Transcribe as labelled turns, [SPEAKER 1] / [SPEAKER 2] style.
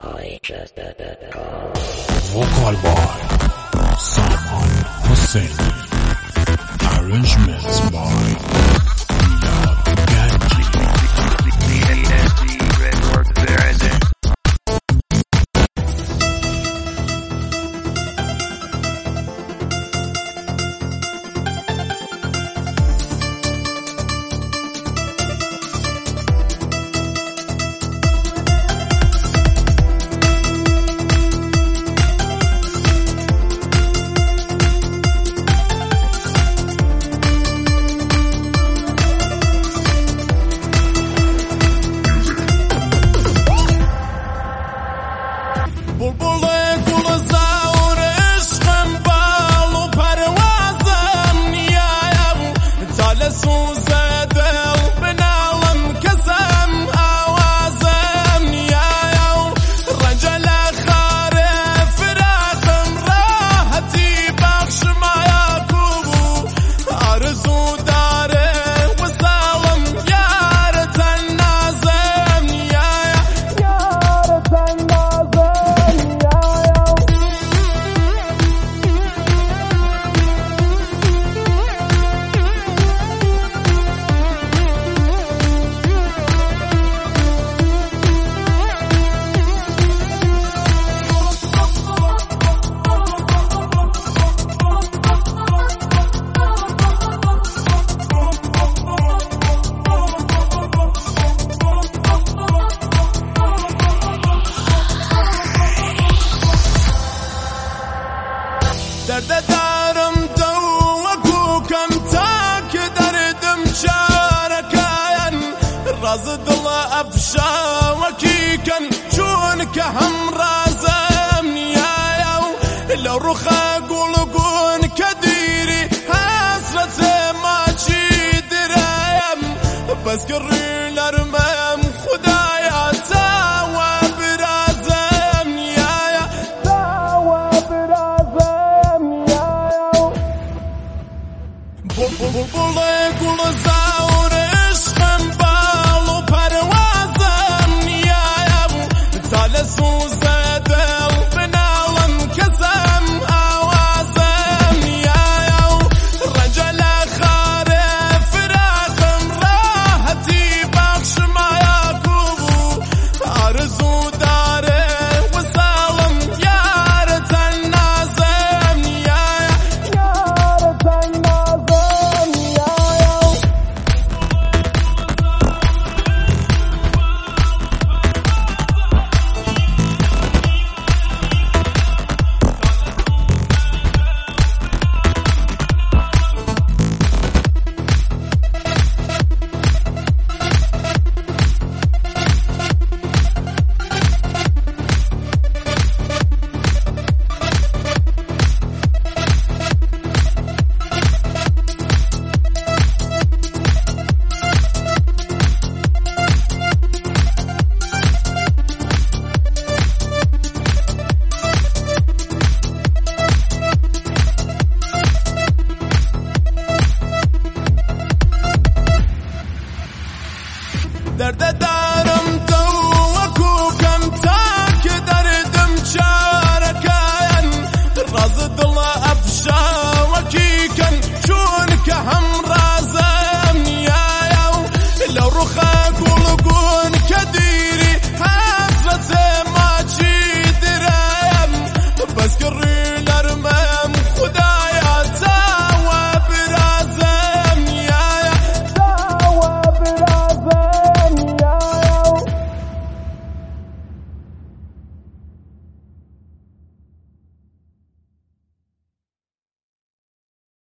[SPEAKER 1] Vocal by Salman Hussein. Arrangements by Milad Ganji.
[SPEAKER 2] بلبل گل زار عشقم بال و پروازم نیایم تال سوزه دل بنالم کسم آوازم نیایم رنج لخار فراقم راحتی بخش مایاکوبو آرزو داره وصالم یار تنازم نیایم یار تنازم درد دارم دو اکو کم تاک دردم چارکاین راز دل افشا وکی کن چون که هم رازم نیایم لو رخا گلگون کدیری حسرت ما چی درایم بس گری